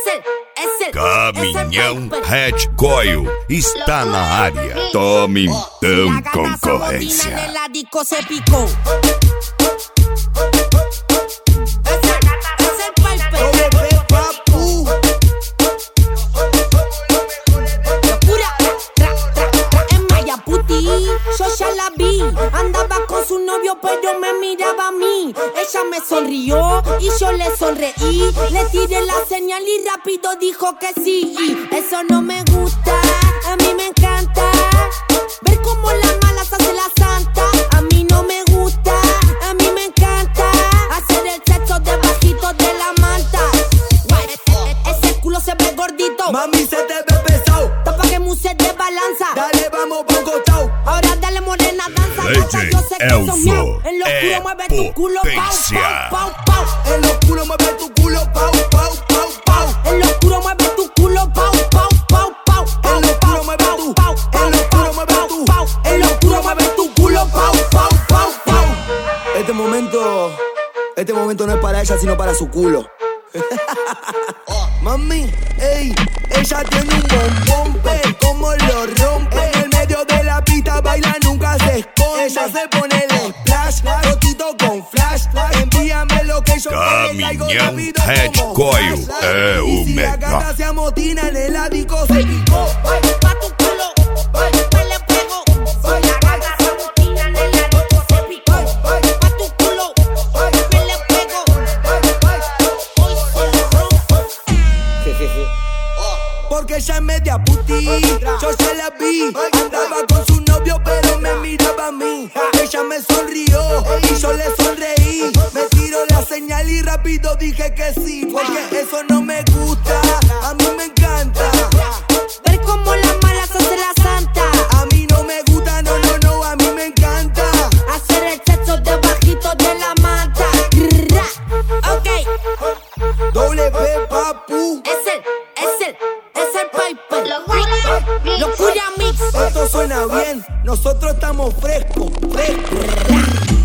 Caminhão Red Coil está na área. Tome então concorrência. Yo ya la vi, andaba con su novio pero me miraba a mí. Ella me sonrió y yo le sonreí. Le tiré la señal y rápido dijo que sí. Y eso no me gusta, a mí me encanta ver cómo las malas hace la santa. A mí no me gusta, a mí me encanta hacer el sexo debajito de la manta. Ese culo se ve gordito, mami se te ve pesado. tapa que muse de balanza. Dale, vamos pa' un costado. Ahora dale morena, danza. DJ Yo sé que Elfo son miau. En lo oscuro mueve tu culo, pau, potencia. pau, pau, pau. En lo oscuro mueve tu culo, pau, pau, pau, pau. En lo oscuro mueve tu culo, pau, pau, pau, pau. En lo oscuro mueve tu, pau, en lo oscuro mueve tu, pau. En lo oscuro mueve tu culo, pau, pau, pau, pau. Este momento no es para ella, sino para su culo. Mami, ey, ella tiene un bombón, pero como lo rompe. En el medio de la pista baila, nunca se esconde. Ella se pone el splash, rotito con flash. Envíame lo que yo Caminhão Red Coil é o y si la melhor. gata se amotina en el ático, se picó. Pa' tu culo, me le pego. Si la gata se amotina en el ático, se picó. Pa' tu culo, me le pego. Hoy se lo rompo. Porque ella es media puti, yo ya la vi. Andaba con su novio pero me miraba a mí. Ella me sonrió y yo le sonreí. Me tiró la señal y rápido dije que sí. Porque eso no me gusta, a mí me encanta Ver cómo las malas hace la santa. a mí no me gusta, no, no, no, a mí me encanta Hacer el sexo debajito de la manta. Ok, Doble P, papu. es el Piper. Locura mix. Esto suena bien, nosotros estamos frescos, frescos.